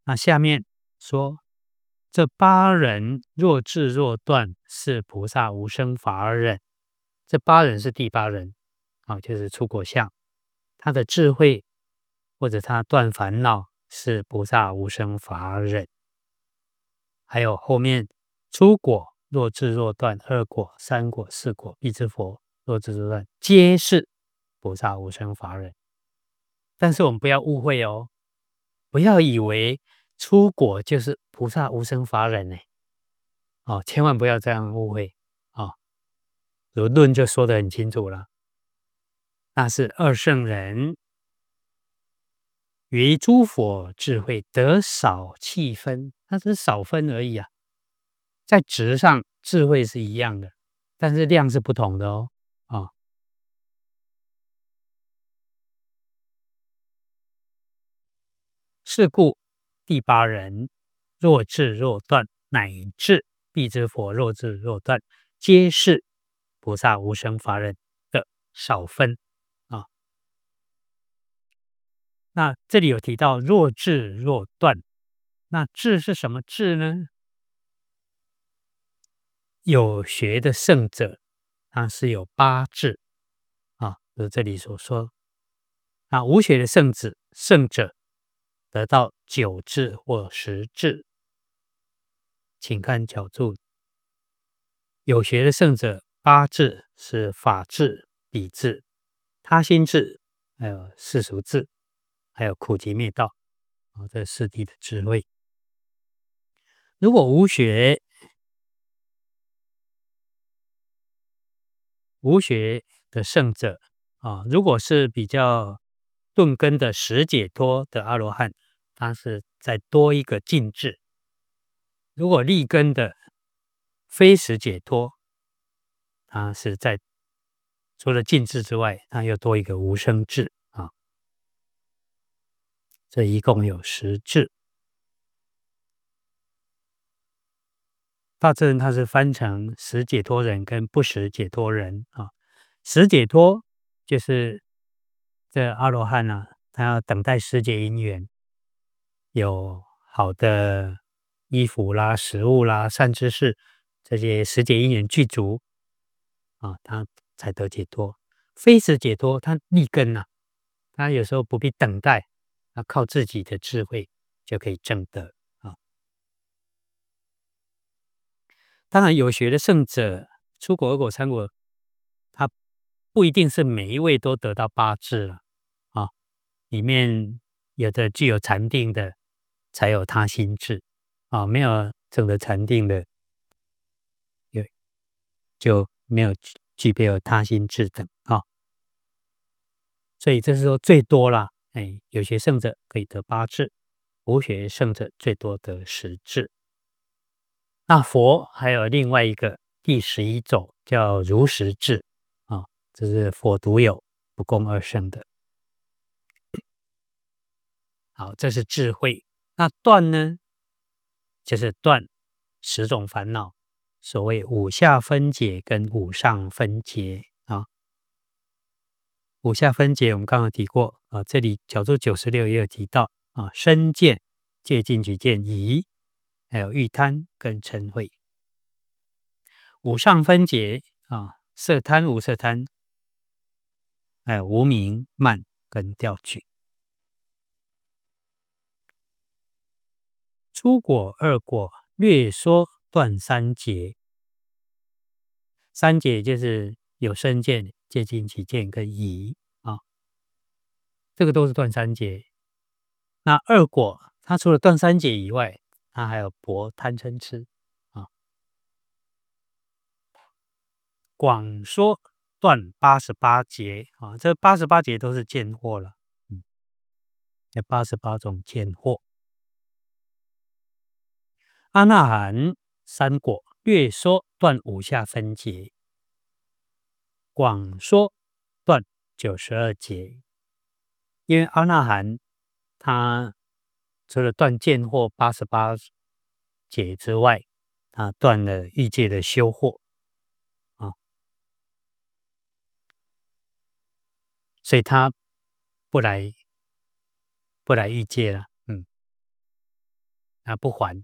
那下面说，这八人若智若断，是菩萨无生法忍。这八人是第八人就是出果相，他的智慧或者他断烦恼是菩萨无生法忍。还有后面出果若智若断，二果、三果、四果，必知佛若智若断，皆是菩萨无生法忍。但是我们不要误会哦，不要以为出果就是菩萨无生法忍千万不要这样误会论就说得很清楚了，那是二圣人于诸佛智慧得少气分，它只是少分而已在值上智慧是一样的，但是量是不同的是故第八人若智若断，乃至必知佛若智若断，皆是菩萨无生法忍的少分那这里有提到若智若断，那智是什么智呢？有学的圣者，他是有八智就是这里所说。那无学的圣者得到九智或十智，请看角注。有学的圣者八智是法智、比智、他心智，还有世俗智，还有苦集灭道这四谛的智慧。如果无学的圣者如果是比较顿根的实解脱的阿罗汉，他是再多一个尽智；如果立根的非实解脱，他是在除了尽智之外，他又多一个无生智这一共有10智。大智人他是分成实解脱人跟不实解脱人实解脱就是这阿罗汉他要等待十解因缘，有好的衣服啦、食物啦、善知识，这些十解因缘具足他才得解脱。非实解脱他立根他有时候不必等待，他靠自己的智慧就可以证得当然有学的圣者出果、二果、三果，他不一定是每一位都得到八智了里面有的具有禅定的才有他心智没有证得禅定的就没有具备有他心智等所以这是说最多啦有学圣者可以得八智，无学圣者最多得10智。那佛还有另外一个第11种叫如实智这是佛独有，不共二圣的。好，这是智慧。那断呢，就是断10种烦恼，所谓五下分解跟五上分解五下分解我们刚刚提过这里角注96也有提到身见、戒禁取见、疑，还有欲贪跟嗔恚。五上分解色贪、无色贪，还有无明、慢跟调取。出果、二果略说断三劫，三劫就是有身见、戒禁取见跟疑这个都是断三劫。那二果它除了断三劫以外，它还有薄贪嗔痴广说断88劫这88劫都是见惑了有88种见惑。阿那含三果略说断五下分劫，广说断92劫。因为阿那含他除了断见惑88劫之外，他断了欲界的修惑所以他不来欲界了不还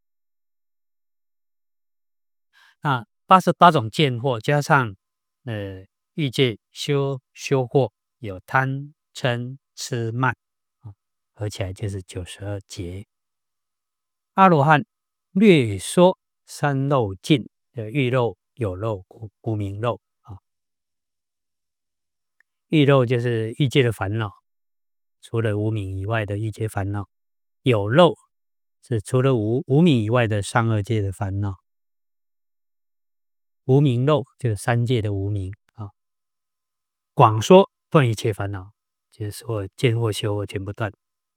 那88种见惑加上欲界修惑，有贪嗔痴慢合起来就是92劫。阿罗汉略说三漏尽的欲漏、有漏、无明漏欲漏就是欲界的烦恼，除了无明以外的欲界烦恼；有漏是除了无明以外的上二界的烦恼；无明漏就是三界的无明广说断一切烦恼，就是说见惑修惑全部断，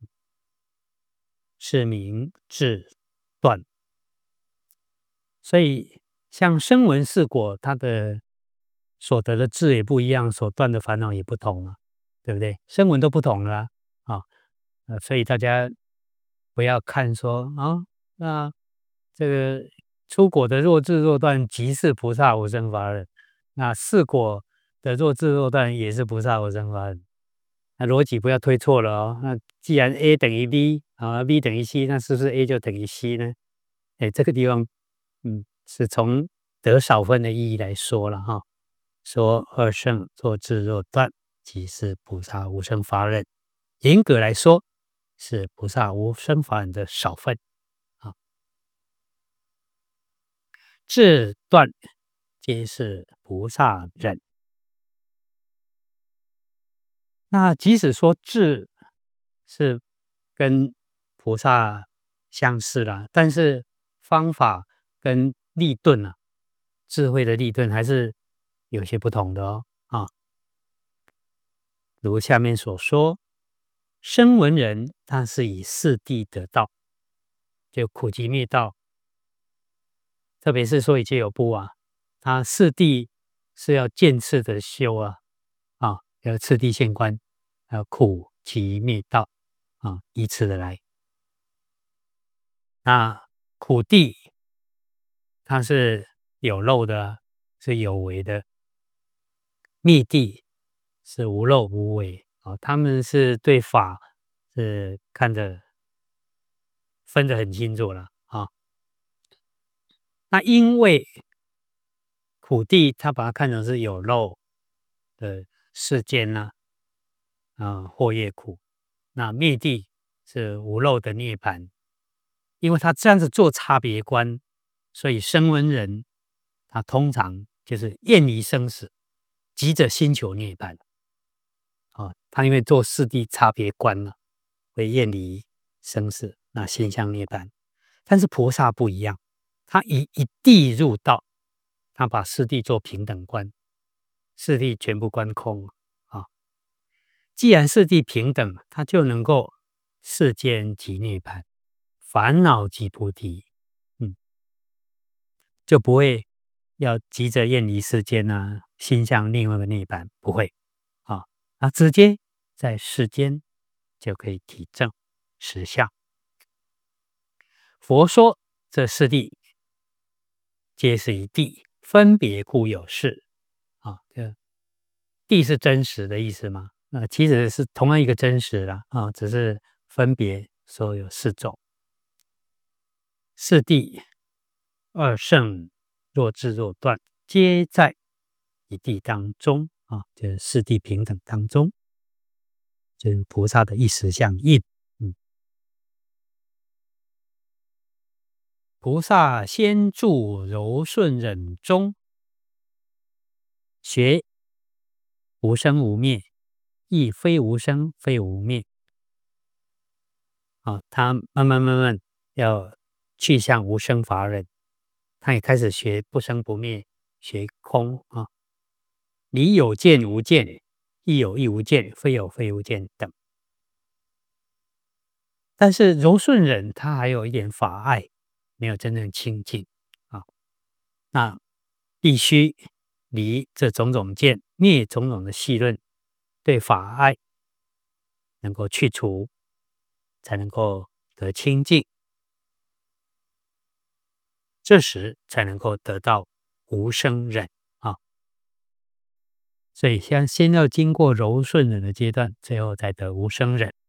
是名智断。所以像声闻四果，它的所得的智也不一样，所断的烦恼也不同对不对？声闻都不同了所以大家不要看说那这个出果的若智若断即是菩萨无生法忍，那四果的若智若断也是菩萨无生法忍，那逻辑不要推错了那既然 A 等于 B B 等于 C， 那是不是 A 就等于 C 呢？这个地方是从得少分的意义来说了说二圣若智若断即是菩萨无生法忍，严格来说是菩萨无生法忍的少分智断皆是菩萨忍。那即使说智是跟菩萨相似啦，但是方法跟立顿智慧的立顿还是有些不同的如下面所说，声闻人他是以四谛得道，就苦集灭道，特别是说以戒有部他四谛是要渐次的修要次第现观，要苦集灭道依次的来。那苦谛它是有漏的是有为的，灭谛是无漏无为他们是对法是看得分得很清楚了那因为苦谛他把它看成是有漏的世间惑业苦，那灭谛是无漏的涅槃，因为他这样子做差别观，所以声闻人他通常就是厌离生死，急着心求涅槃他因为做四谛差别观会厌离生死，那心向涅槃。但是菩萨不一样，他以一谛入道，他把四谛做平等观，四谛全部观空既然四谛平等，他就能够世间即涅槃，烦恼即菩提就不会要急着厌离世间心向另外一个涅槃，不会直接在世间就可以体证实相。佛说这四谛皆是一谛，分别故有事这谛是真实的意思吗？其实是同样一个真实啦只是分别说有四种。四谛二圣若智若断，皆在一谛当中就是四谛平等当中，就是菩萨的一实相应菩萨先住柔顺忍中，学无生无灭，亦非无生非无灭他慢慢要去向无生法忍，他也开始学不生不灭，学空理有见无见，亦有亦无见，非有非无见等。但是柔顺忍他还有一点法爱，没有真正清净那必须离这种种见，灭种种的细论，对法爱能够去除，才能够得清净，这时才能够得到无生忍所以先要经过柔顺忍的阶段，最后才得无生忍。